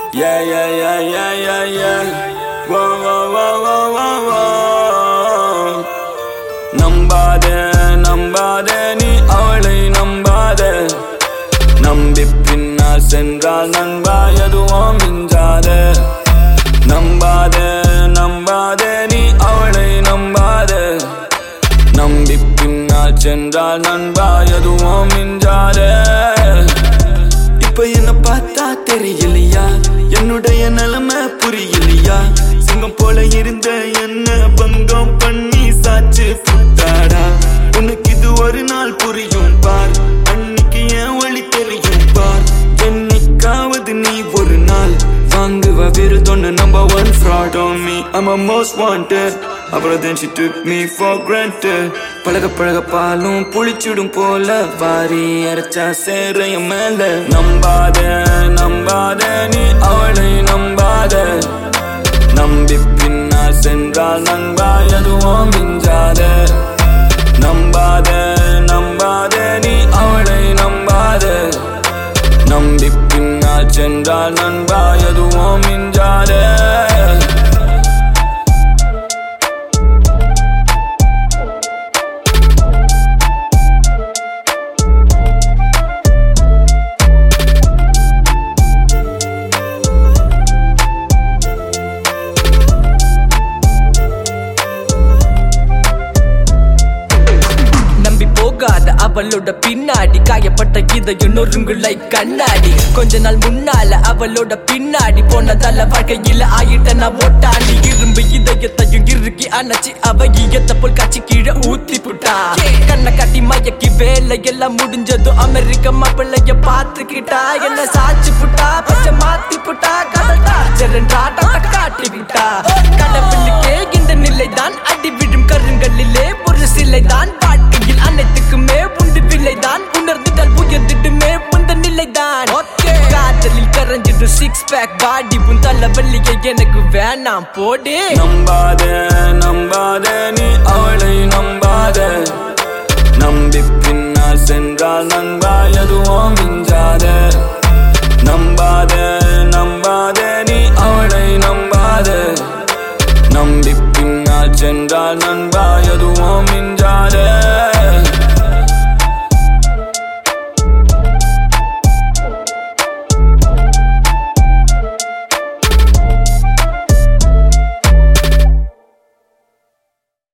Yeah, yeah, yeah, yeah, yeah, yeah. Whoa, whoa, whoa, whoa, whoa, whoa. நம்பாதே நம்பாதே நீ அவளை நம்பாதே. நம்பி பின்னால் சென்றால் நண்பா எதுவும் மிஞ்சாதே. நம்பாதே நம்பாதே நீ அவளை நம்பாதே. நம்பி பின்னால் சென்றால் நண்பா எதுவும் மிஞ்சாதே. இப்ப என்ன பார்த்தா தெரியலையா, என்னுடைய நிலைமை புரியலையா? சிங்கம் போல இருந்த என்ன பங்கம் பண்ணி சாச்சு புட்டாடா. உனக்கு இது ஒரு நாள் புரியும் பார், அன்னைக்கு என் வழி தெரியும் பார். என்னைக்காவது நீ ஒரு நாள் வாங்குவ விருதொன்னு. Number one fraud on me, I'm a most wanted. அப்புறம் then she took me for granted. பழக பழக பாலும் புளிச்சிடும் போல வாரி அரைச்சா சேரைய மேல. நம்பாதே நம்பாதே நீ அவளை நம்பாதே. நம்பி பின்னால் சென்றால் நண்பா எதுவும் மிஞ்சாதே. நம்பாதே நம்பாதே நீ அவளை நம்பாதே. நம்பி பின்னால் சென்றால் நண்பா எதுவும் மிஞ்சாதே. அவளோட பின்னாடி காயப்பட்ட இதயம் நொறுங்குலை கண்ணாடி. கொஞ்ச நாள் முன்னால அவளோட பின்னாடி போனதால வாழ்க்கையில ஆயிட்ட நான் ஓட்டாண்டி. இரும்பு இதயத்தையும் இறுக்கி அணைச்சி அவ ஈயத்தை போல் காட்சி கீழே ஊத்தி புட்டா. கண்ணை காட்டி மயக்கி வேலை எல்லாம் முடிஞ்சதும் அமெரிக்க மாப்பிள்ளைய பார்த்துக்கிட்டா. என்ன சாச்சு புட்டா, பச்சை மாத்தி புட்டா, கடல்டா ஜெரண்டா காட்டி விட்டா. கடவுளுக்கே இந்த நிலைதான், அடி விழும் கருங்களிலே ஒரு சிலைதான். வாழ்க்கையில் அனைத்துக்குமே உண்டு விலைதான், உணர்ந்துட்டால் உயர்ந்துட்டுமே முந்த நிலைதான். காதலில் கரைஞ்சிடும் சிக்ஸ் பேக் பாடி உன் தலைவலியை எனக்கு வேணாம் போடு. நம்பாதே நம்பாதே நீ அவளை நம்பாதே. நம்பி பின்னால் சென்றால் நண்பா எதுவும் மிஞ்சாதே. நம்பாதே நம்பாதே நீ அவளை நம்பாதே. நம்பி பின்னால் சென்றால் நண்பா